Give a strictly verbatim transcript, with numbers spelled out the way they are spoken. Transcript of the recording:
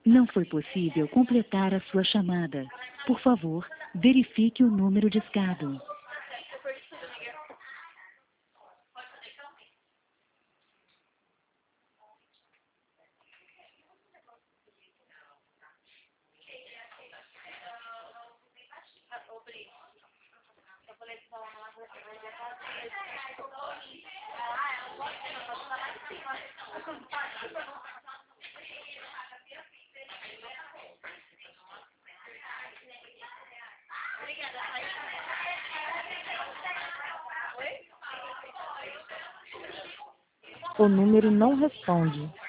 Não foi possível completar a sua chamada. Por favor, verifique o número discado. O número não responde.